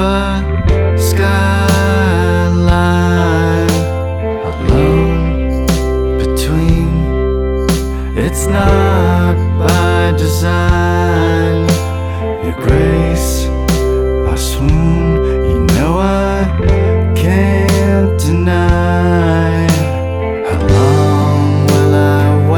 a skyline alone between. It's not by design, your grace